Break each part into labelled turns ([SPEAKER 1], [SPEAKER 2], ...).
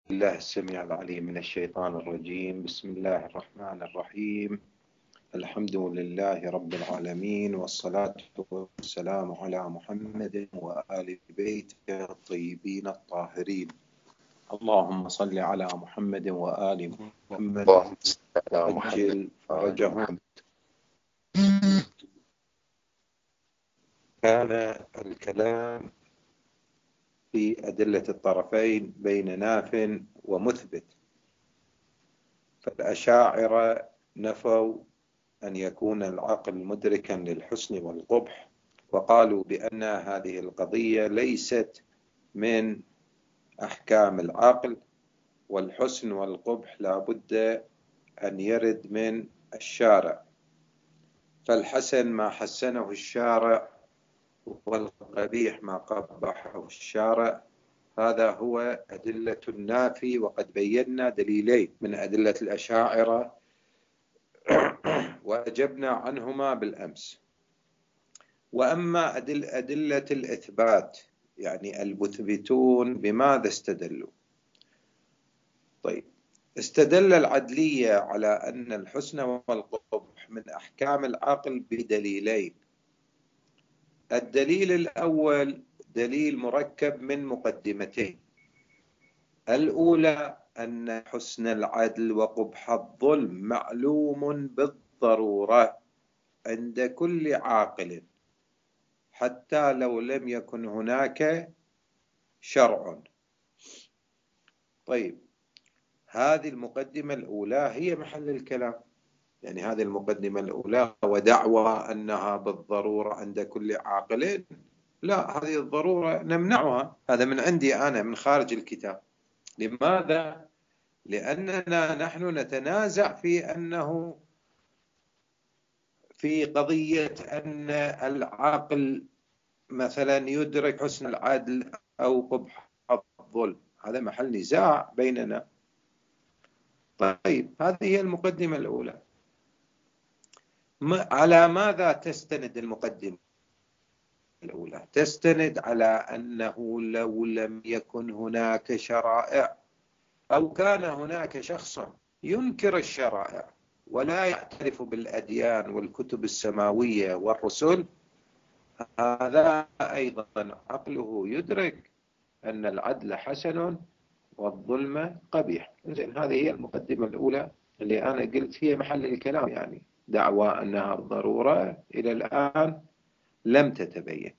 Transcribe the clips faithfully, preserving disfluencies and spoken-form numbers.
[SPEAKER 1] الله السميع العليم من الشيطان الرجيم. بسم الله الرحمن الرحيم. الحمد لله رب العالمين، والصلاة والسلام على محمد وآل بيته الطيبين الطاهرين. اللهم صل على محمد وآل محمد وعجل فرجهم. كان الكلام في أدلة الطرفين بين ناف ومثبت، فالأشاعرة نفوا أن يكون العقل مدركا للحسن والقبح، وقالوا بأن هذه القضية ليست من أحكام العقل، والحسن والقبح لا بد أن يرد من الشارع، فالحسن ما حسنه الشارع والقبيح ما قبحه الشارع. هذا هو أدلة النافي، وقد بينا دليلين من أدلة الأشاعرة وأجبنا عنهما بالأمس. وأما أدل أدلة الإثبات، يعني المثبتون بماذا استدلوا؟ طيب، استدل العدلية على أن الحسن والقبح من أحكام العقل بدليلين. الدليل الأول دليل مركب من مقدمتين. الأولى أن حسن العدل وقبح الظلم معلوم بالضرورة عند كل عاقل، حتى لو لم يكن هناك شرع. طيب، هذه المقدمة الأولى هي محل الكلام، يعني هذه المقدمة الأولى ودعوى أنها بالضرورة عند كل عاقل، لا، هذه الضرورة نمنعها، هذا من عندي أنا من خارج الكتاب. لماذا؟ لأننا نحن نتنازع في أنه في قضية أن العقل مثلا يدرك حسن العدل أو قبح الظلم، هذا محل نزاع بيننا. طيب، هذه هي المقدمة الأولى. على ماذا تستند المقدمة الأولى؟ تستند على أنه لو لم يكن هناك شرائع، أو كان هناك شخص ينكر الشرائع ولا يعترف بالأديان والكتب السماوية والرسل، هذا أيضا عقله يدرك أن العدل حسن والظلم قبيح. إذن هذه هي المقدمة الأولى اللي أنا قلت هي محل الكلام، يعني دعوى أنها ضرورة إلى الآن لم تتبين.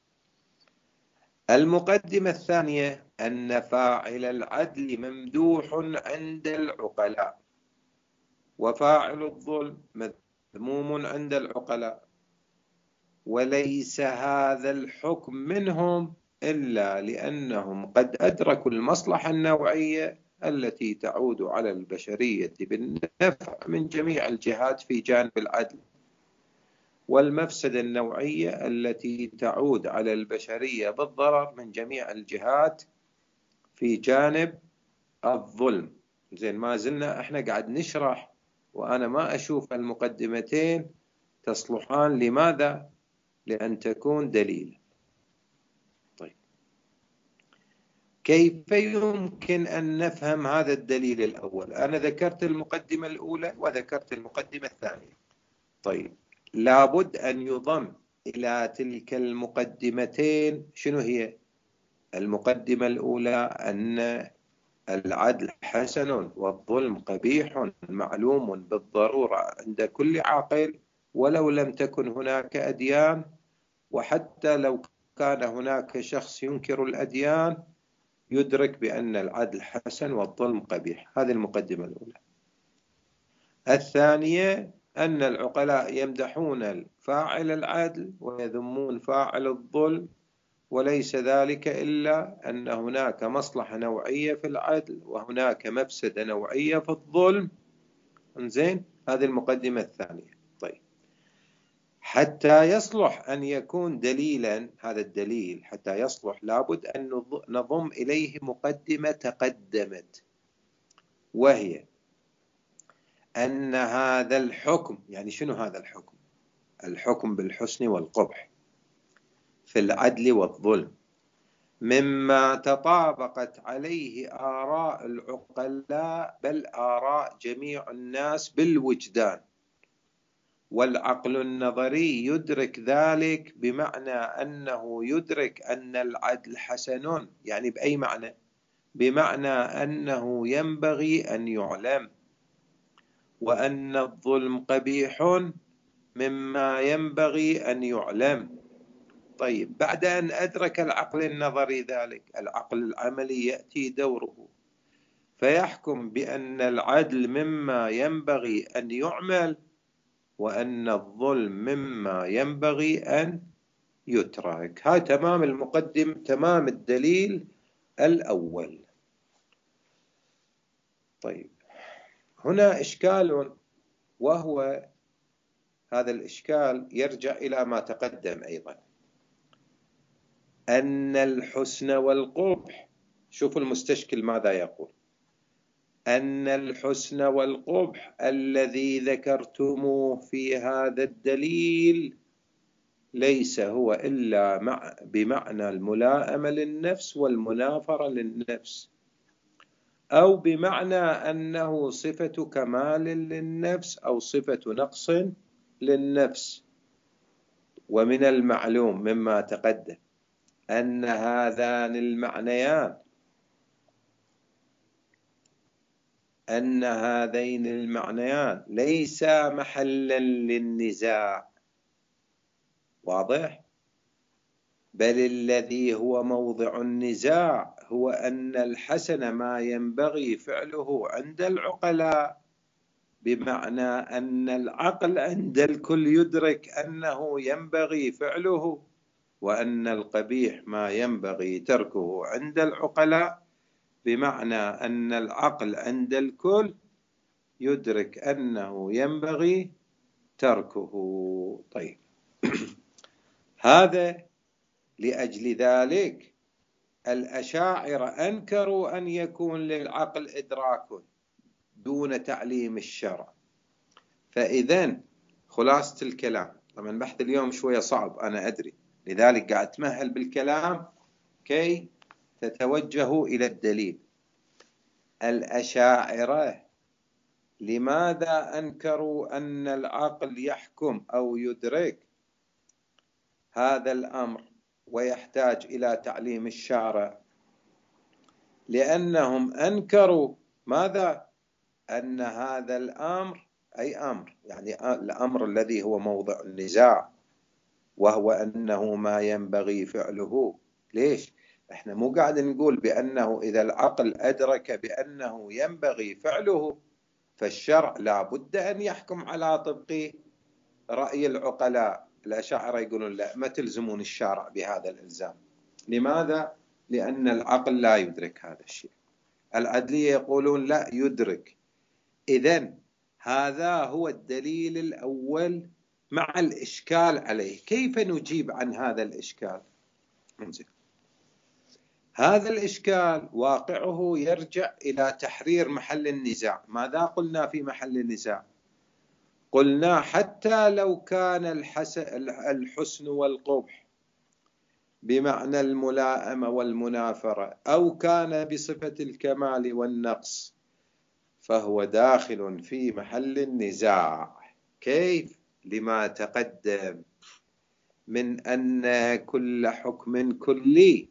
[SPEAKER 1] المقدمة الثانية أن فاعل العدل ممدوح عند العقلاء، وفاعل الظلم مذموم عند العقلاء، وليس هذا الحكم منهم إلا لأنهم قد أدركوا المصلحة النوعية التي تعود على البشرية بالنفع من جميع الجهات في جانب العدل، والمفسدة النوعية التي تعود على البشرية بالضرر من جميع الجهات في جانب الظلم. زين، ما زلنا احنا قاعد نشرح، وأنا ما أشوف المقدمتين تصلحان. لماذا؟ لأن تكون دليل. طيب، كيف يمكن أن نفهم هذا الدليل الأول؟ أنا ذكرت المقدمة الأولى وذكرت المقدمة الثانية. طيب، لابد أن يضم إلى تلك المقدمتين شنو هي؟ المقدمة الأولى أن العدل حسن والظلم قبيح معلوم بالضرورة عند كل عاقل، ولو لم تكن هناك أديان، وحتى لو كان هناك شخص ينكر الأديان يدرك بأن العدل حسن والظلم قبيح. هذه المقدمة الأولى. الثانية أن العقلاء يمدحون فاعل العدل ويذمون فاعل الظلم، وليس ذلك إلا أن هناك مصلحة نوعية في العدل وهناك مفسدة نوعية في الظلم. إنزين، هذه المقدمة الثانية. طيب، حتى يصلح أن يكون دليلا، هذا الدليل حتى يصلح لابد أن نضم إليه مقدمة تقدمت، وهي أن هذا الحكم، يعني شنو هذا الحكم؟ الحكم بالحسن والقبح في العدل والظلم مما تطابقت عليه آراء العقلاء بل آراء جميع الناس بالوجدان. والعقل النظري يدرك ذلك بمعنى أنه يدرك أن العدل حسن، يعني بأي معنى؟ بمعنى أنه ينبغي أن يعلم، وأن الظلم قبيح مما ينبغي أن يعلم. طيب، بعد أن أدرك العقل النظري ذلك، العقل العملي يأتي دوره فيحكم بأن العدل مما ينبغي أن يعمل، وأن الظلم مما ينبغي أن يترك. هاي تمام المقدم، تمام الدليل الأول. طيب، هنا إشكال، وهو هذا الإشكال يرجع إلى ما تقدم أيضا، أن الحسن والقبح. شوفوا المستشكل ماذا يقول: أن الحسن والقبح الذي ذكرتموه في هذا الدليل ليس هو إلا مع بمعنى الملائمة للنفس والمنافرة للنفس، أو بمعنى أنه صفة كمال للنفس أو صفة نقص للنفس. ومن المعلوم مما تقدم أن هذان المعنيان أن هذين المعنيان ليس محلا للنزاع، واضح؟ بل الذي هو موضع النزاع هو أن الحسن ما ينبغي فعله عند العقلاء، بمعنى أن العقل عند الكل يدرك أنه ينبغي فعله، وأن القبيح ما ينبغي تركه عند العقلاء، بمعنى أن العقل عند الكل يدرك أنه ينبغي تركه. طيب هذا لأجل ذلك الأشاعرة أنكروا أن يكون للعقل إدراك دون تعليم الشرع. فإذن خلاصة الكلام، طبعا بحث اليوم شوية صعب أنا أدري، لذلك قاعد أتمهل بالكلام كي تتوجهوا إلى الدليل. الأشاعرة لماذا أنكروا أن العقل يحكم أو يدرك هذا الأمر ويحتاج إلى تعليم الشارع؟ لأنهم أنكروا ماذا؟ أن هذا الأمر، أي أمر يعني الأمر الذي هو موضع النزاع، وهو أنه ما ينبغي فعله. ليش؟ احنا مو قاعد نقول بأنه إذا العقل أدرك بأنه ينبغي فعله فالشرع لا بد أن يحكم على طبق رأي العقلاء. الأشاعرة يقولون لا، ما تلزمون الشارع بهذا الإلزام. لماذا؟ لأن العقل لا يدرك هذا الشيء. العدلية يقولون لا، يدرك. إذن هذا هو الدليل الأول مع الإشكال عليه. كيف نجيب عن هذا الإشكال؟ منزل. هذا الإشكال واقعه يرجع إلى تحرير محل النزاع. ماذا قلنا في محل النزاع؟ قلنا حتى لو كان الحسن والقبح بمعنى الملائمة والمنافرة، أو كان بصفة الكمال والنقص، فهو داخل في محل النزاع. كيف؟ لما تقدم من أن كل حكم كلي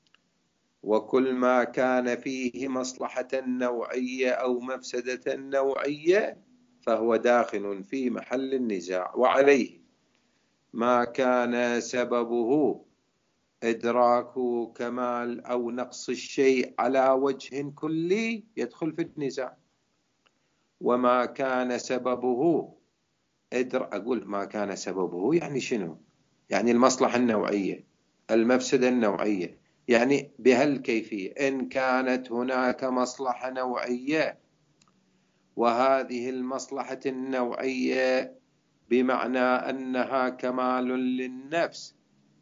[SPEAKER 1] وكل ما كان فيه مصلحة نوعية أو مفسدة نوعية فهو داخل في محل النزاع. وعليه ما كان سببه إدراك كمال أو نقص الشيء على وجه كلي يدخل في النزاع، وما كان سببه إدر... أقول ما كان سببه يعني شنو؟ يعني المصلحة النوعية، المفسدة النوعية، يعني بهالكيفية. إن كانت هناك مصلحة نوعية وهذه المصلحة النوعية بمعنى أنها كمال للنفس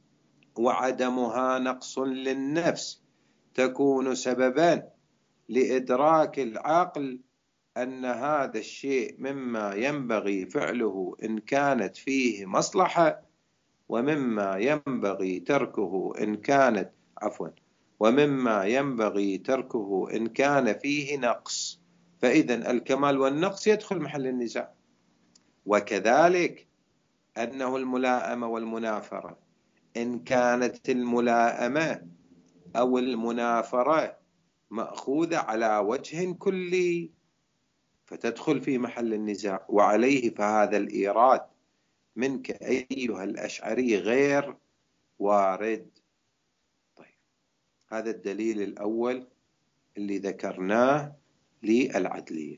[SPEAKER 1] وعدمها نقص للنفس، تكون سببا لإدراك العقل أن هذا الشيء مما ينبغي فعله إن كانت فيه مصلحة، ومما ينبغي تركه إن كانت عفوا ومما ينبغي تركه إن كان فيه نقص، فإذا الكمال والنقص يدخل محل النزاع. وكذلك أنه الملائمة والمنافرة، إن كانت الملائمة أو المنافرة مأخوذة على وجه كلي فتدخل في محل النزاع، وعليه فهذا الإيراد منك أيها الأشعري غير وارد. طيب، هذا الدليل الأول اللي ذكرناه للعدلية.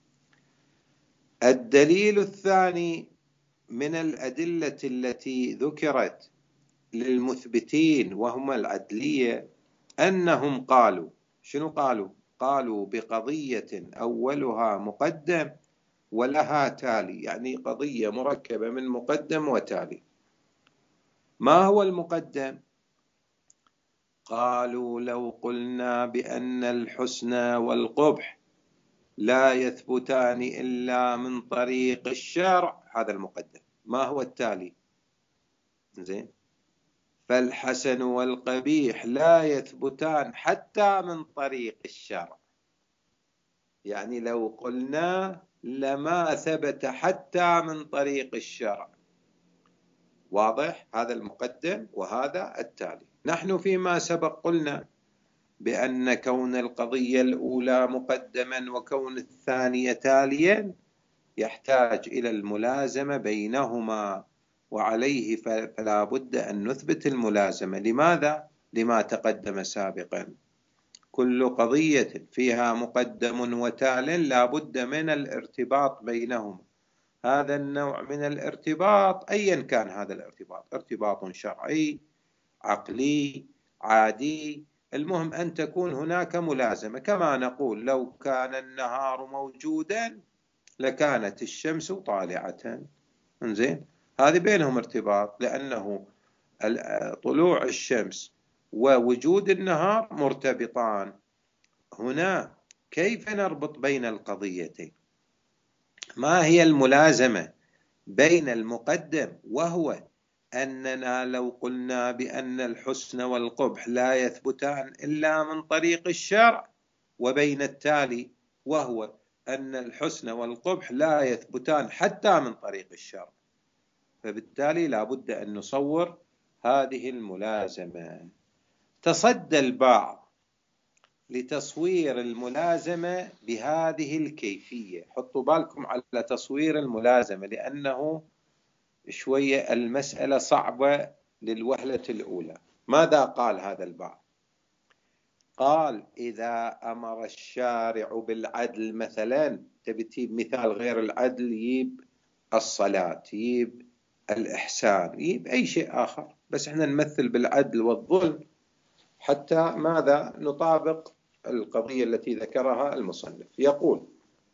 [SPEAKER 1] الدليل الثاني من الأدلة التي ذكرت للمثبتين وهم العدلية أنهم قالوا، شنو قالوا؟ قالوا بقضية أولها مقدم ولها تالي، يعني قضية مركبة من مقدم وتالي. ما هو المقدم؟ قالوا لو قلنا بأن الحسن والقبح لا يثبتان إلا من طريق الشرع، هذا المقدم. ما هو التالي؟ زين، فالحسن والقبيح لا يثبتان حتى من طريق الشرع، يعني لو قلنا لما ثبت حتى من طريق الشرع. واضح؟ هذا المقدم وهذا التالي. نحن فيما سبق قلنا بأن كون القضية الأولى مقدما وكون الثانية تاليا يحتاج إلى الملازمة بينهما، وعليه فلا بد أن نثبت الملازمة. لماذا؟ لما تقدم سابقا، كل قضية فيها مقدم وتال لا بد من الارتباط بينهما. هذا النوع من الارتباط أيا كان هذا الارتباط، ارتباط شرعي، عقلي، عادي، المهم أن تكون هناك ملازمة. كما نقول لو كان النهار موجودا لكانت الشمس طالعة. انزين، هذه بينهم ارتباط، لأنه طلوع الشمس ووجود النهار مرتبطان. هنا كيف نربط بين القضيتين؟ ما هي الملازمة بين المقدم وهو أننا لو قلنا بأن الحسن والقبح لا يثبتان إلا من طريق الشرع، وبين التالي وهو أن الحسن والقبح لا يثبتان حتى من طريق الشرع. فبالتالي لا بد أن نصور هذه الملازمة. تصدى البعض لتصوير الملازمة بهذه الكيفية. حطوا بالكم على تصوير الملازمة، لأنه شوية المسألة صعبة للوهلة الأولى. ماذا قال هذا البعض؟ قال إذا أمر الشارع بالعدل مثلا، تبي تجيب مثال غير العدل، يجيب الصلاة، يجيب الإحسان، يجيب أي شيء آخر، بس احنا نمثل بالعدل والظلم حتى ماذا نطابق القضية التي ذكرها المصنف. يقول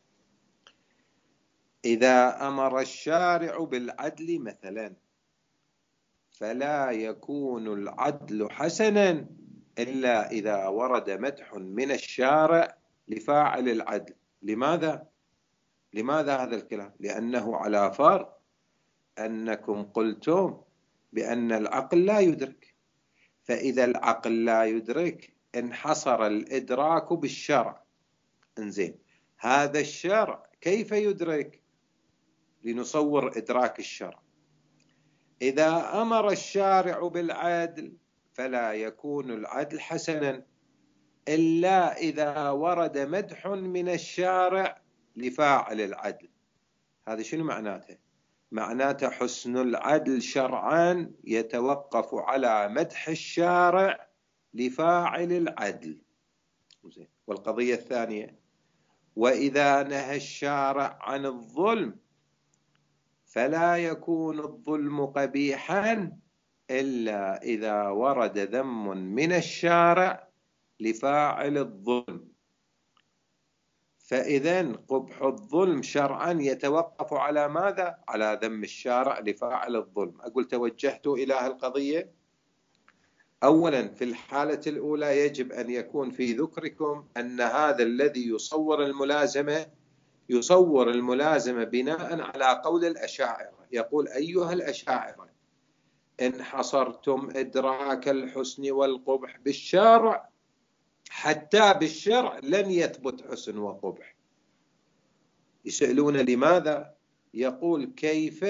[SPEAKER 1] إذا أمر الشارع بالعدل مثلا فلا يكون العدل حسنا إلا إذا ورد مدح من الشارع لفاعل العدل. لماذا؟ لماذا هذا الكلام؟ لأنه على فرض أنكم قلتم بأن العقل لا يدرك، فإذا العقل لا يدرك انحصر الإدراك بالشرع. انزين، هذا الشرع كيف يدرك؟ لنصور إدراك الشرع. إذا أمر الشارع بالعدل فلا يكون العدل حسنا إلا إذا ورد مدح من الشارع لفاعل العدل. هذا شنو معناته؟ معناته حسن العدل شرعا يتوقف على مدح الشارع لفاعل العدل. والقضية الثانية، وإذا نهى الشارع عن الظلم فلا يكون الظلم قبيحا إلا إذا ورد ذم من الشارع لفاعل الظلم. فإذن قبح الظلم شرعا يتوقف على ماذا؟ على ذم الشارع لفاعل الظلم. أقول توجهت إلى القضية. أولا، في الحالة الأولى يجب أن يكون في ذكركم أن هذا الذي يصور الملازمة يصور الملازمة بناء على قول الأشاعرة. يقول أيها الأشاعرة إن حصرتم إدراك الحسن والقبح بالشارع حتى بالشرع لن يثبت حسن وقبح. يسألون لماذا؟ يقول كيف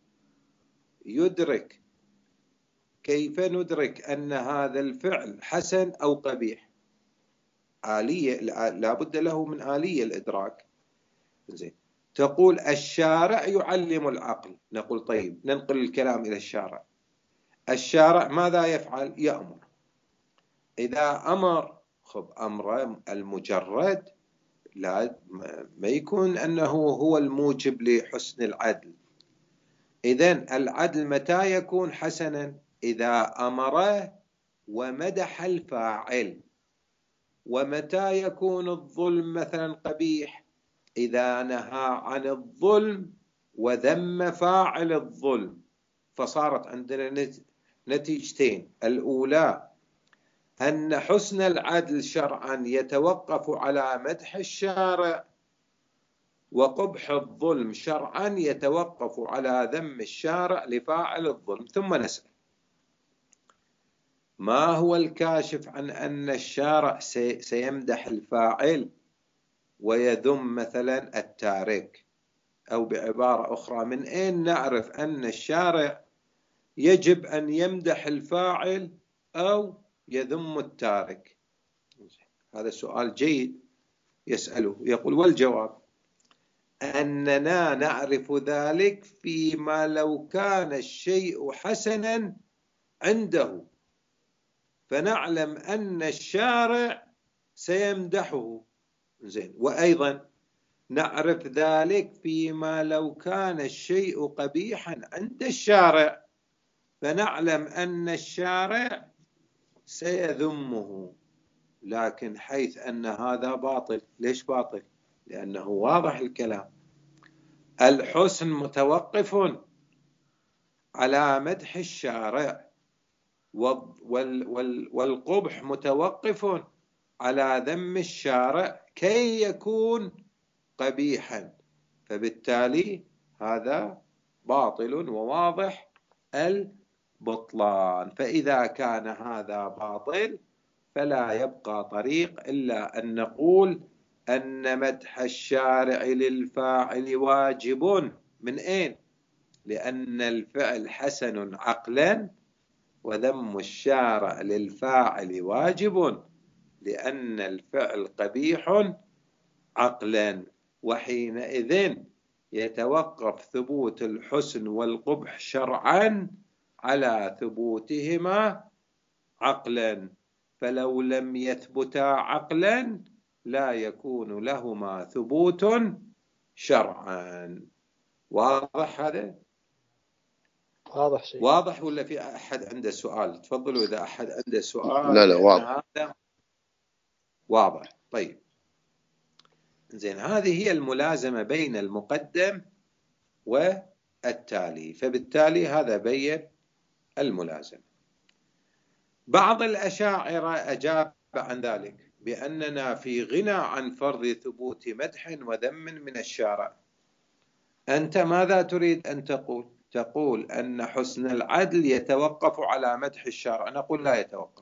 [SPEAKER 1] يدرك كيف ندرك أن هذا الفعل حسن أو قبيح؟ آلية، لا بد له من آلية الإدراك. زين، تقول الشارع يعلم العقل. نقول طيب ننقل الكلام إلى الشارع. الشارع ماذا يفعل؟ يأمر. إذا أمر، خب أمر المجرد لا ما يكون أنه هو الموجب لحسن العدل. إذن العدل متى يكون حسنا؟ إذا أمر ومدح الفاعل. ومتى يكون الظلم مثلا قبيح؟ إذا نهى عن الظلم وذم فاعل الظلم. فصارت عندنا نتيجتين: الأولى أن حسن العدل شرعا يتوقف على مدح الشارع، وقبح الظلم شرعا يتوقف على ذم الشارع لفاعل الظلم. ثم نسأل: ما هو الكاشف عن أن الشارع سيمدح الفاعل ويذم مثلا التارك؟ أو بعبارة أخرى، من أين نعرف أن الشارع يجب أن يمدح الفاعل أو يذم التارك؟ هذا سؤال جيد يسأله. يقول: والجواب أننا نعرف ذلك فيما لو كان الشيء حسنا عنده فنعلم أن الشارع سيمدحه. زين، وأيضا نعرف ذلك فيما لو كان الشيء قبيحا عند الشارع فنعلم أن الشارع سيذمه. لكن حيث أن هذا باطل. ليش باطل؟ لأنه واضح الكلام. الحسن متوقف على مدح الشارع، والقبح متوقف على ذم الشارع كي يكون قبيحا. فبالتالي هذا باطل وواضح البطلان. فإذا كان هذا باطل فلا يبقى طريق إلا أن نقول أن مدح الشارع للفاعل واجب. من أين؟ لأن الفعل حسن عقلا، وذم الشارع للفاعل واجب لأن الفعل قبيح عقلا. وحينئذ يتوقف ثبوت الحسن والقبح شرعا على ثبوتهما عقلا. فلو لم يثبتا عقلا لا يكون لهما ثبوت شرعا. واضح هذا؟
[SPEAKER 2] واضح شيء.
[SPEAKER 1] واضح ولا في أحد عنده سؤال؟ تفضلوا إذا أحد عنده سؤال.
[SPEAKER 3] لا لا واضح.
[SPEAKER 1] هذا واضح. طيب زين، هذه هي الملازمة بين المقدم والتالي. فبالتالي هذا بين الملازمة. بعض الأشاعرة أجاب عن ذلك بأننا في غنى عن فرض ثبوت مدح وذم من الشارع. أنت ماذا تريد أن تقول؟ تقول أن حسن العدل يتوقف على مدح الشارع. نقول لا يتوقف.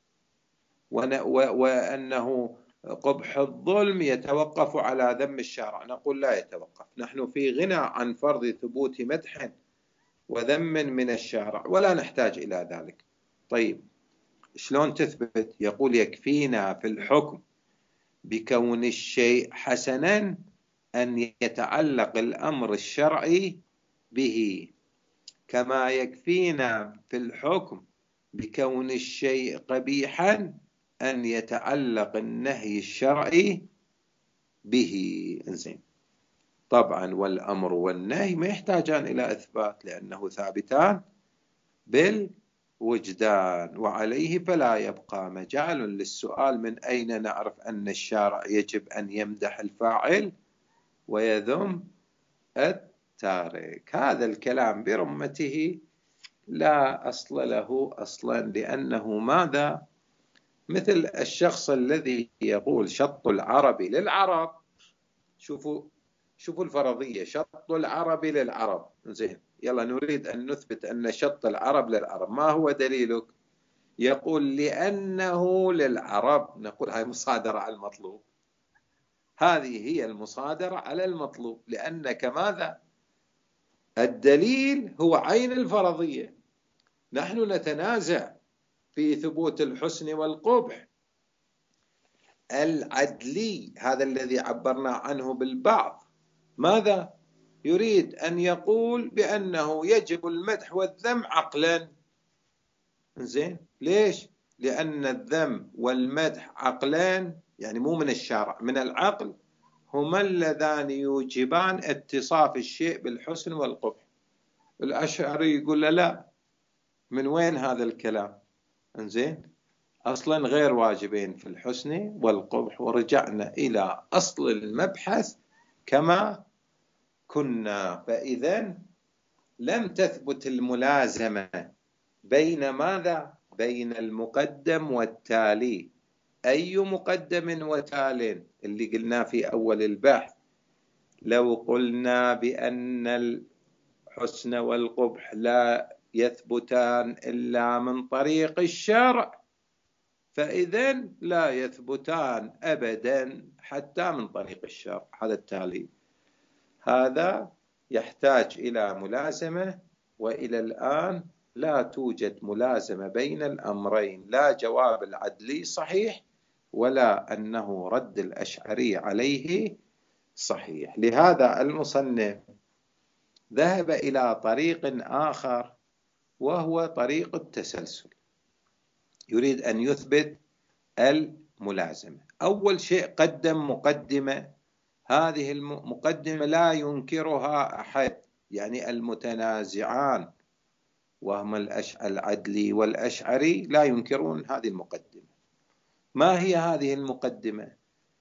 [SPEAKER 1] وأنه قبح الظلم يتوقف على ذم الشارع. نقول لا يتوقف. نحن في غنى عن فرض ثبوت مدح وذم من الشارع ولا نحتاج إلى ذلك. طيب شلون تثبت؟ يقول: يكفينا في الحكم بكون الشيء حسنا أن يتعلق الأمر الشرعي به، كما يكفينا في الحكم بكون الشيء قبيحا أن يتعلق النهي الشرعي به. إنزين، طبعا والأمر والنهي ما يحتاجان إلى إثبات لأنه ثابتان بالوجدان، وعليه فلا يبقى مجال للسؤال من أين نعرف أن الشارع يجب أن يمدح الفاعل ويذم التارك. هذا الكلام برمته لا أصل له أصلا، لأنه ماذا؟ مثل الشخص الذي يقول شط العرب للعرب. شوفوا شوفوا الفرضية، شط العرب للعرب. زين، يلا نريد أن نثبت أن شط العرب للعرب. ما هو دليلك؟ يقول لأنه للعرب، نقول هاي مصادرة على المطلوب، هذه هي المصادرة على المطلوب، لأنك ماذا؟ الدليل هو عين الفرضية. نحن نتنازع في ثبوت الحسن والقبح. العدلي هذا الذي عبرنا عنه بالبعض ماذا؟ يريد أن يقول بأنه يجب المدح والذم عقلا. زين، ليش؟ لأن الذم والمدح عقلان، يعني مو من الشارع، من العقل، هما اللذان يوجبان اتصاف الشيء بالحسن والقبح. الأشعري يقول له لا، من وين هذا الكلام؟ زين، أصلا غير واجبين في الحسن والقبح. ورجعنا إلى أصل المبحث كما كنا. فإذا لم تثبت الملازمة بين ماذا؟ بين المقدم والتالي. أي مقدم وتال؟ اللي قلنا في أول البحث، لو قلنا بأن الحسن والقبح لا يثبتان إلا من طريق الشرع، فإذا لا يثبتان أبدا حتى من طريق الشرع. هذا التالي، هذا يحتاج إلى ملازمة، وإلى الآن لا توجد ملازمة بين الأمرين، لا جواب العدلي صحيح ولا أنه رد الأشعري عليه صحيح. لهذا المصنف ذهب إلى طريق آخر، وهو طريق التسلسل. يريد أن يثبت الملازمة. أول شيء قدم مقدمة، هذه المقدمة لا ينكرها أحد، يعني المتنازعان وهم العدلي والأشعري لا ينكرون هذه المقدمة. ما هي هذه المقدمة؟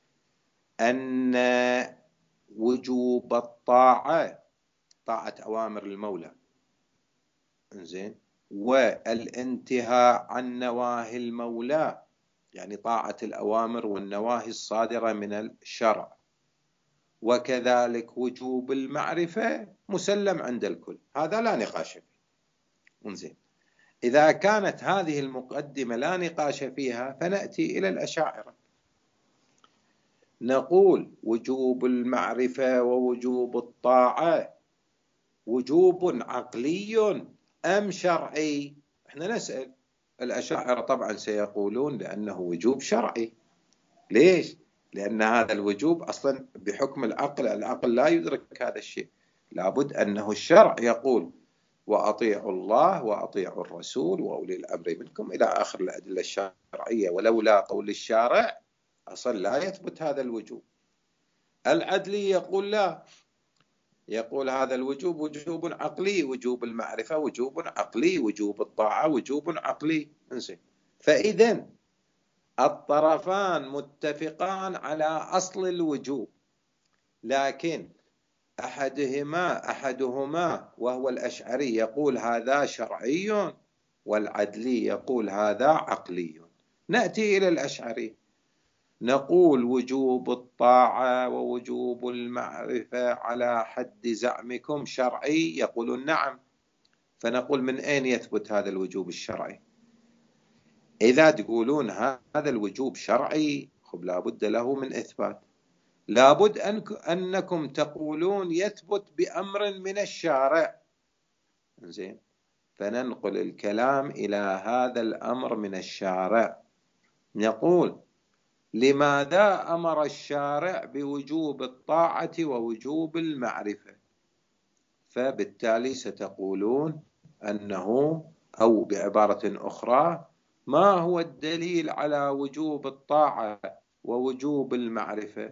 [SPEAKER 1] أن وجوب الطاعة، طاعة أوامر المولى، إنزين، والانتهاء عن نواهي المولى، يعني طاعة الأوامر والنواهي الصادرة من الشرع، وكذلك وجوب المعرفة مسلم عند الكل، هذا لا نقاش فيه. إنزين، إذا كانت هذه المقدمة لا نقاش فيها، فنأتي إلى الأشاعرة نقول وجوب المعرفة ووجوب الطاعة وجوب عقلي أم شرعي؟ احنا نسأل. الأشاعرة طبعا سيقولون بأنه وجوب شرعي. ليش؟ لأن هذا الوجوب أصلا بحكم العقل، العقل لا يدرك هذا الشيء، لابد أنه الشرع يقول وأطيعوا الله وأطيعوا الرسول وأولي الأمر منكم إلى آخر الأدلة الشرعية، ولولا قول الشارع أصلا لا يثبت هذا الوجوب. العدلي يقول لا، يقول هذا الوجوب وجوب عقلي، وجوب المعرفة وجوب عقلي، وجوب الطاعة وجوب عقلي. فإذا الطرفان متفقان على أصل الوجوب، لكن أحدهما أحدهما وهو الأشعري يقول هذا شرعي، والعدلي يقول هذا عقلي. نأتي إلى الأشعري نقول وجوب الطاعة ووجوب المعرفة على حد زعمكم شرعي، يقولون نعم. فنقول من أين يثبت هذا الوجوب الشرعي؟ إذا تقولون هذا الوجوب شرعي، خب لابد له من إثبات، لابد أنكم تقولون يثبت بأمر من الشارع. زين، فننقل الكلام إلى هذا الأمر من الشارع، نقول لماذا أمر الشارع بوجوب الطاعة ووجوب المعرفة؟ فبالتالي ستقولون أنه، أو بعبارة أخرى، ما هو الدليل على وجوب الطاعة ووجوب المعرفة؟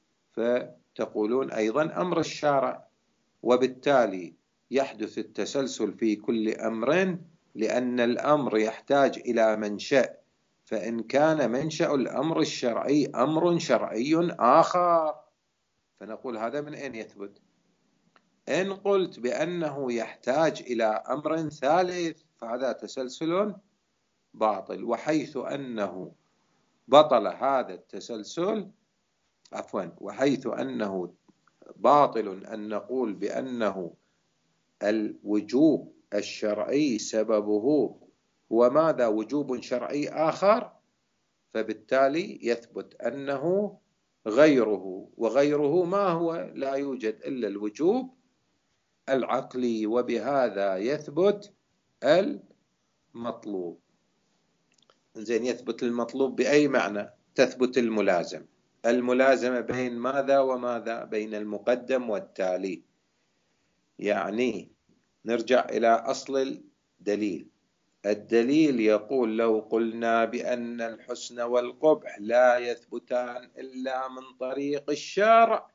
[SPEAKER 1] فتقولون أيضا أمر الشارع، وبالتالي يحدث التسلسل في كل أمر، لأن الأمر يحتاج إلى منشأ، فإن كان منشأ الأمر الشرعي أمر شرعي آخر، فنقول هذا من أين يثبت؟ إن قلت بأنه يحتاج إلى أمر ثالث فهذا تسلسل باطل. وحيث أنه بطل هذا التسلسل، عفوا، وحيث أنه باطل أن نقول بأنه الوجوب الشرعي سببه هو ماذا؟ وجوب شرعي آخر، فبالتالي يثبت أنه غيره، وغيره ما هو؟ لا يوجد إلا الوجوب العقلي، وبهذا يثبت المطلوب. زين، يثبت المطلوب بأي معنى؟ تثبت الملازمة. الملازمة بين ماذا وماذا؟ بين المقدم والتالي. يعني نرجع إلى أصل الدليل. الدليل يقول: لو قلنا بأن الحسن والقبح لا يثبتان إلا من طريق الشرع،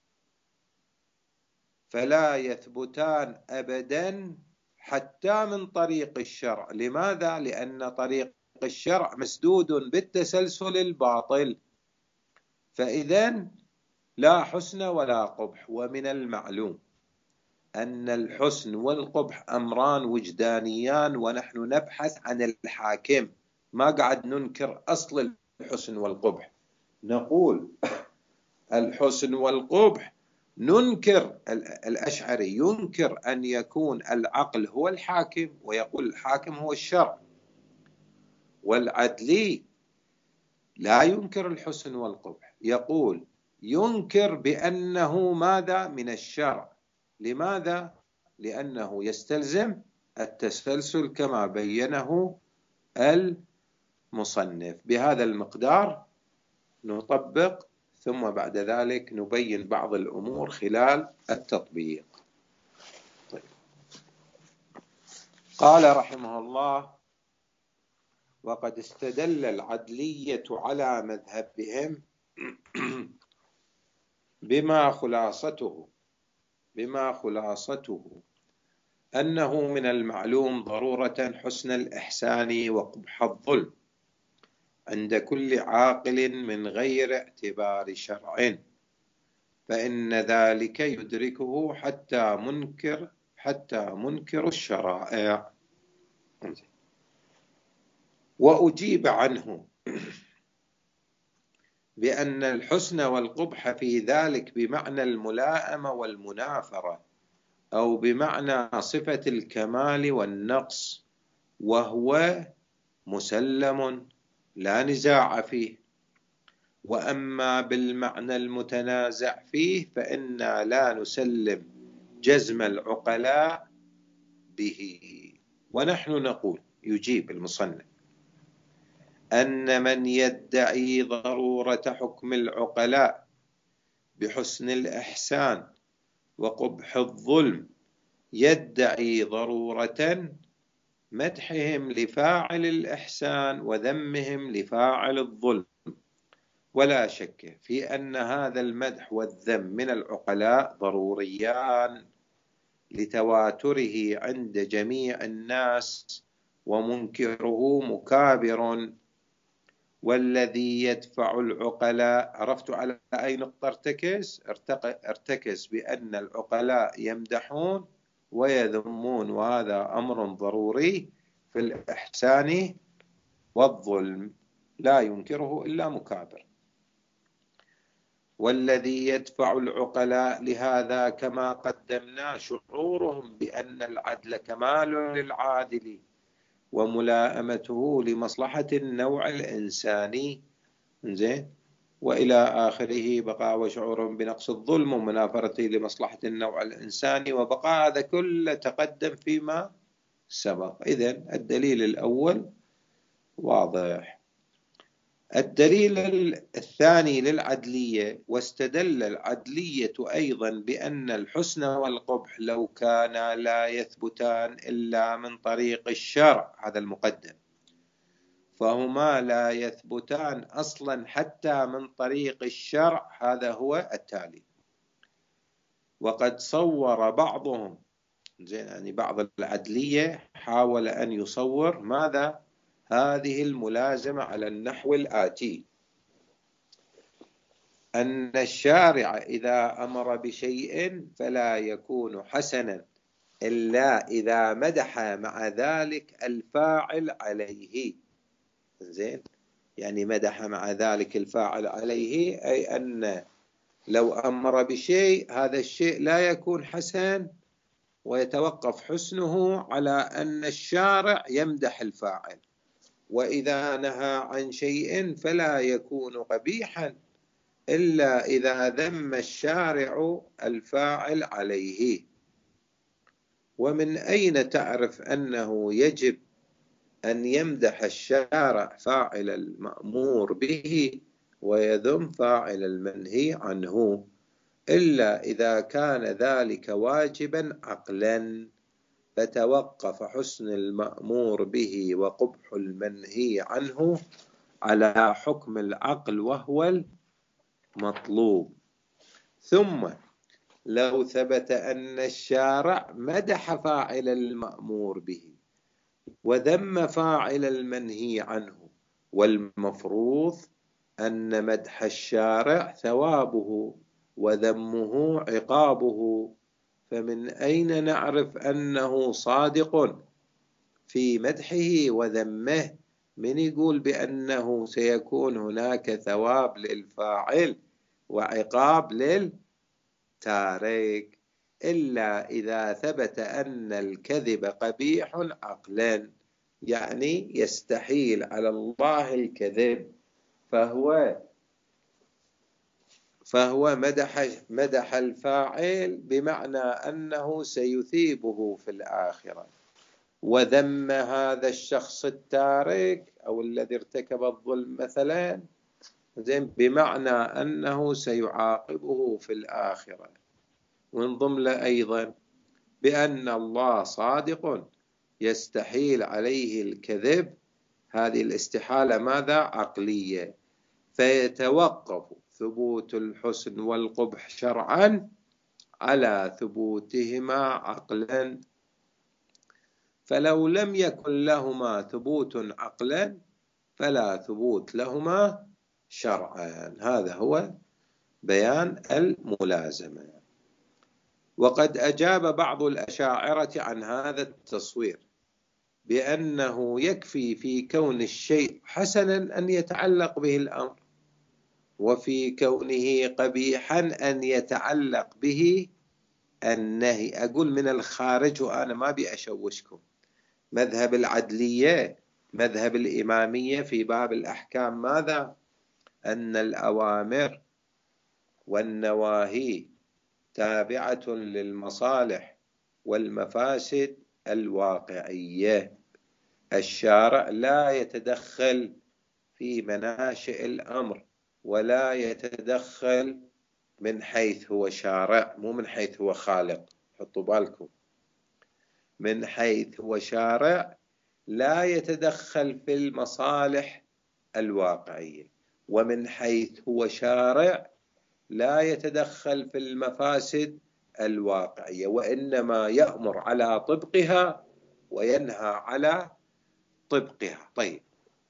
[SPEAKER 1] فلا يثبتان أبدا حتى من طريق الشرع. لماذا؟ لأن طريق الشرع مسدود بالتسلسل الباطل، فإذن لا حسن ولا قبح. ومن المعلوم أن الحسن والقبح أمران وجدانيان، ونحن نبحث عن الحاكم، ما قاعد ننكر أصل الحسن والقبح. نقول الحسن والقبح ننكر، الأشعري ينكر أن يكون العقل هو الحاكم، ويقول الحاكم هو الشرع. والعدلي لا ينكر الحسن والقبح، يقول ينكر بأنه ماذا؟ من الشرع. لماذا؟ لأنه يستلزم التسلسل كما بينه المصنف. بهذا المقدار نطبق، ثم بعد ذلك نبين بعض الأمور خلال التطبيق. طيب. قال رحمه الله: وقد استدل العدلية على مذهبهم بما خلاصته بما خلاصته أنه من المعلوم ضرورة حسن الإحسان وقبح الظلم عند كل عاقل من غير اعتبار شرع، فإن ذلك يدركه حتى منكر حتى منكر الشرائع. وأجيب عنه بأن الحسن والقبح في ذلك بمعنى الملائمة والمنافرة، أو بمعنى صفة الكمال والنقص، وهو مسلم لا نزاع فيه. وأما بالمعنى المتنازع فيه فإنا لا نسلم جزم العقلاء به. ونحن نقول، يجيب المصنف، أن من يدعي ضرورة حكم العقلاء بحسن الإحسان وقبح الظلم يدعي ضرورة مدحهم لفاعل الإحسان وذمهم لفاعل الظلم. ولا شك في أن هذا المدح والذم من العقلاء ضروريان لتواتره عند جميع الناس، ومنكره مكابر. والذي يدفع العقلاء، عرفت على أي نقطة ارتكز؟ ارتكز بأن العقلاء يمدحون ويذمون، وهذا أمر ضروري في الإحسان والظلم، لا ينكره إلا مكابر. والذي يدفع العقلاء لهذا كما قدمنا شعورهم بأن العدل كمال للعادل، وملائمته لمصلحة النوع الإنساني، زين، وإلى آخره، بقاء وشعورهم بنقص الظلم ومنافرته لمصلحة النوع الإنساني، وبقاء هذا كله تقدم فيما سبق. إذن الدليل الأول واضح. الدليل الثاني للعدلية: واستدل العدلية أيضا بأن الحسن والقبح لو كانا لا يثبتان إلا من طريق الشرع، هذا المقدم، فهما لا يثبتان أصلا حتى من طريق الشرع، هذا هو التالي. وقد صور بعضهم، يعني بعض العدلية حاول أن يصور ماذا؟ هذه الملازمة على النحو الآتي: أن الشارع إذا أمر بشيء فلا يكون حسنا إلا إذا مدح مع ذلك الفاعل عليه. زين، يعني مدح مع ذلك الفاعل عليه، أي أن لو أمر بشيء هذا الشيء لا يكون حسن ويتوقف حسنه على أن الشارع يمدح الفاعل، وإذا نهى عن شيء فلا يكون قبيحا إلا إذا ذم الشارع الفاعل عليه. ومن أين تعرف أنه يجب أن يمدح الشارع فاعل المأمور به ويذم فاعل المنهي عنه إلا إذا كان ذلك واجبا عقلا، فتوقف حسن المأمور به وقبح المنهي عنه على حكم العقل وهو المطلوب. ثم لو ثبت أن الشارع مدح فاعل المأمور به وذم فاعل المنهي عنه، والمفروض أن مدح الشارع ثوابه وذمه عقابه، فمن أين نعرف أنه صادق في مدحه وذمه من يقول بأنه سيكون هناك ثواب للفاعل وعقاب للتارك إلا إذا ثبت أن الكذب قبيح عقلا، يعني يستحيل على الله الكذب، فهو فهو مدح مدح الفاعل بمعنى أنه سيثيبه في الآخرة، وذم هذا الشخص التارك أو الذي ارتكب الظلم مثلا زين بمعنى أنه سيعاقبه في الآخرة. وانضم له أيضا بأن الله صادق يستحيل عليه الكذب، هذه الاستحالة ماذا؟ عقلية، فيتوقف ثبوت الحسن والقبح شرعا على ثبوتهما عقلا، فلو لم يكن لهما ثبوت عقلا فلا ثبوت لهما شرعا. هذا هو بيان الملازمة. وقد أجاب بعض الأشاعرة عن هذا التصوير بأنه يكفي في كون الشيء حسنا أن يتعلق به الأمر، وفي كونه قبيحا أن يتعلق به النهي. أقول من الخارج وأنا ما بي أشوشكم، مذهب العدلية مذهب الإمامية في باب الأحكام ماذا؟ أن الأوامر والنواهي تابعة للمصالح والمفاسد الواقعية، الشارع لا يتدخل في مناشئ الأمر ولا يتدخل من حيث هو شارع، مو من حيث هو خالق، حطوا بالكم، من حيث هو شارع لا يتدخل في المصالح الواقعية، ومن حيث هو شارع لا يتدخل في المفاسد الواقعية، وإنما يأمر على طبقها وينهى على طبقها. طيب،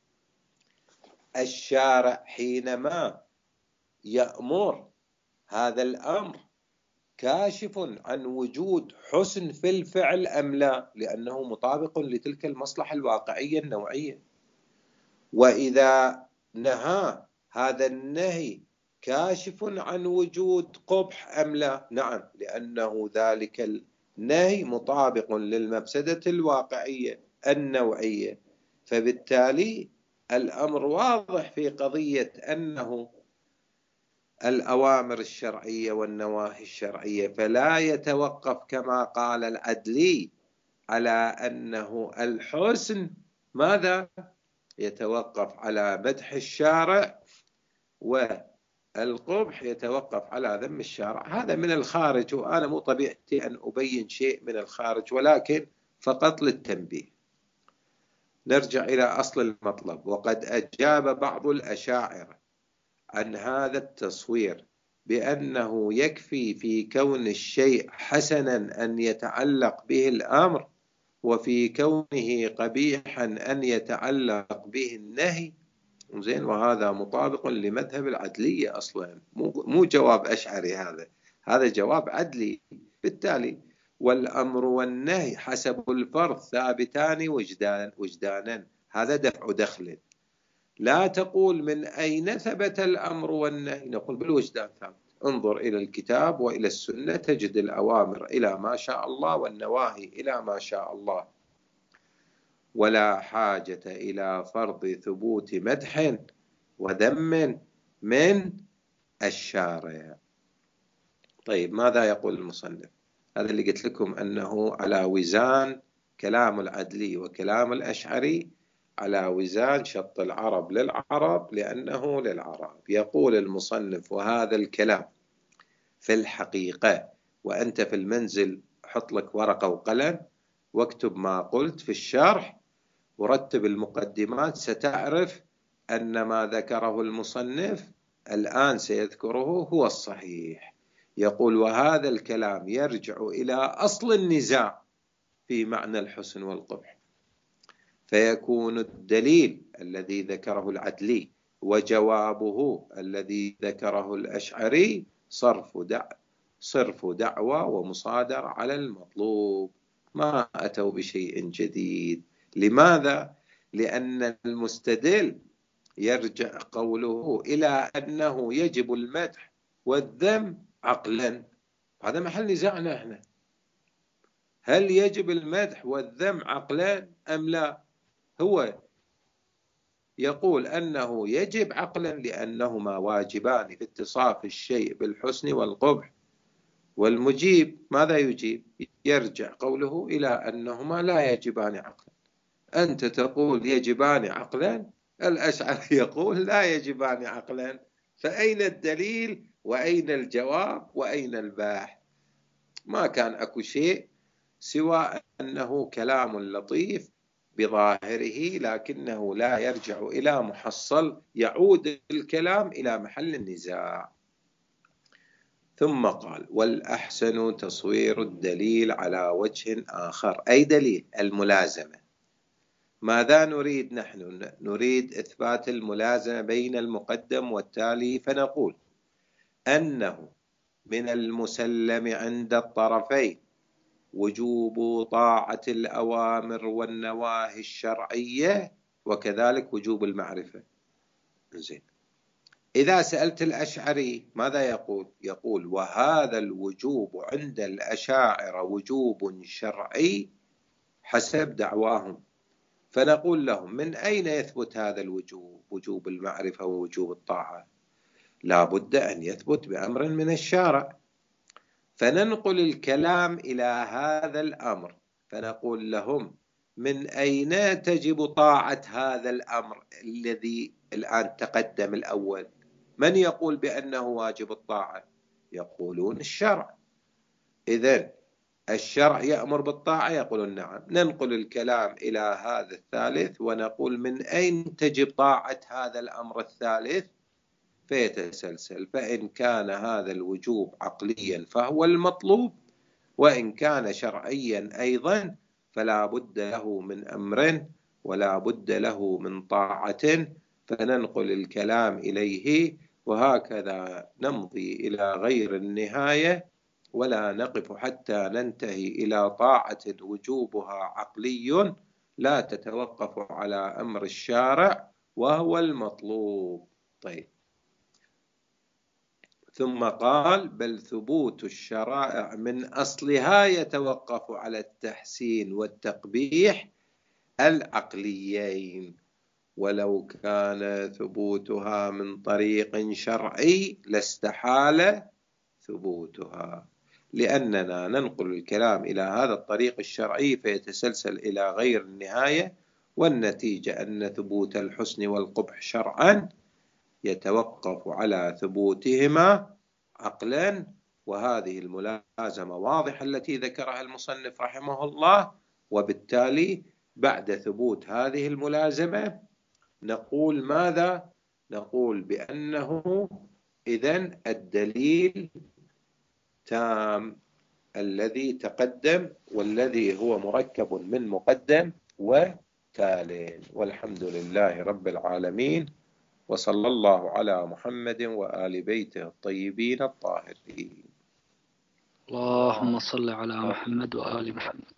[SPEAKER 1] الشارع حينما يأمر هذا الأمر كاشف عن وجود حسن في الفعل أم لا، لأنه مطابق لتلك المصلحة الواقعية النوعية. وإذا نهى هذا النهي كاشف عن وجود قبح أم لا، نعم، لأنه ذلك النهي مطابق للمفسدة الواقعية النوعية، فبالتالي الأمر واضح في قضية أنه الأوامر الشرعية والنواهي الشرعية، فلا يتوقف كما قال العدلي على أنه الحسن ماذا؟ يتوقف على مدح الشارع، والقبح يتوقف على ذم الشارع. هذا من الخارج، وأنا مو طبيعتي أن أبين شيء من الخارج، ولكن فقط للتنبيه. نرجع إلى أصل المطلب. وقد أجاب بعض الأشاعرة عن هذا التصوير بأنه يكفي في كون الشيء حسنا أن يتعلق به الأمر، وفي كونه قبيحا أن يتعلق به النهي. زين، وهذا مطابق لمذهب العدلية أصلا، مو جواب أشعري، هذا هذا جواب عدلي. بالتالي والأمر والنهي حسب الفرض ثابتان وجدان وجدانا، هذا دفع دخل. لا تقول من أين ثبت الأمر والنهي، نقول بالوجدان ثابت. انظر إلى الكتاب وإلى السنة تجد الأوامر إلى ما شاء الله والنواهي إلى ما شاء الله، ولا حاجة إلى فرض ثبوت مدح وذم من الشارع. طيب ماذا يقول المصنف؟ هذا اللي قلت لكم أنه على وزان كلام العدلي وكلام الأشعري على وزان شط العرب للعرب لأنه للعرب. يقول المصنف: وهذا الكلام في الحقيقة، وأنت في المنزل حط لك ورقة وقلم واكتب ما قلت في الشرح ورتب المقدمات، ستعرف أن ما ذكره المصنف الآن سيذكره هو الصحيح. يقول: وهذا الكلام يرجع إلى أصل النزاع في معنى الحسن والقبح، فيكون الدليل الذي ذكره العدلي وجوابه الذي ذكره الأشعري صرف دع صرف دعوى ومصادر على المطلوب، ما أتوا بشيء جديد. لماذا؟ لأن المستدل يرجع قوله إلى أنه يجب المدح والذم عقلا. هذا محل نزاعنا احنا، هل يجب المدح والذم عقلا أم لا؟ هو يقول أنه يجب عقلا لأنهما واجبان في اتصاف الشيء بالحسن والقبح، والمجيب ماذا يجيب؟ يرجع قوله إلى أنهما لا يجبان عقلا. أنت تقول يجبان عقلا، الأشعري يقول لا يجبان عقلا، فأين الدليل وأين الجواب وأين الباحث؟ ما كان أكو شيء سوى أنه كلام لطيف بظاهره لكنه لا يرجع إلى محصل، يعود الكلام إلى محل النزاع. ثم قال: والأحسن تصوير الدليل على وجه آخر. أي دليل؟ الملازمة. ماذا نريد نحن؟ نريد إثبات الملازمة بين المقدم والتالي، فنقول أنه من المسلم عند الطرفين وجوب طاعة الأوامر والنواهي الشرعية وكذلك وجوب المعرفة. زين، إذا سألت الأشعري ماذا يقول؟ يقول: وهذا الوجوب عند الأشاعرة وجوب شرعي حسب دعواهم. فنقول لهم: من أين يثبت هذا الوجوب؟ وجوب المعرفة ووجوب الطاعة لا بد أن يثبت بأمر من الشارع. فننقل الكلام إلى هذا الأمر، فنقول لهم: من أين تجب طاعة هذا الأمر الذي الآن تقدم الأول؟ من يقول بأنه واجب الطاعة؟ يقولون الشرع. إذن الشرع يأمر بالطاعة؟ يقولون نعم. ننقل الكلام إلى هذا الثالث ونقول: من أين تجب طاعة هذا الأمر الثالث؟ فيتسلسل، فإن كان هذا الوجوب عقليا فهو المطلوب، وإن كان شرعيا أيضا فلا بد له من أمر ولا بد له من طاعة، فننقل الكلام إليه، وهكذا نمضي إلى غير النهاية ولا نقف حتى ننتهي إلى طاعة وجوبها عقلي لا تتوقف على أمر الشارع وهو المطلوب. طيب، ثم قال: بل ثبوت الشرائع من أصلها يتوقف على التحسين والتقبيح العقليين، ولو كان ثبوتها من طريق شرعي لاستحال ثبوتها، لأننا ننقل الكلام إلى هذا الطريق الشرعي فيتسلسل إلى غير النهاية، والنتيجة أن ثبوت الحسن والقبح شرعا يتوقف على ثبوتهما عقلا. وهذه الملازمة واضحة التي ذكرها المصنف رحمه الله، وبالتالي بعد ثبوت هذه الملازمة نقول ماذا؟ نقول بأنه إذن الدليل تام الذي تقدم والذي هو مركب من مقدم وتال. والحمد لله رب العالمين، وصلى الله على محمد وآل بيته الطيبين الطاهرين.
[SPEAKER 2] اللهم صل على محمد وآل محمد.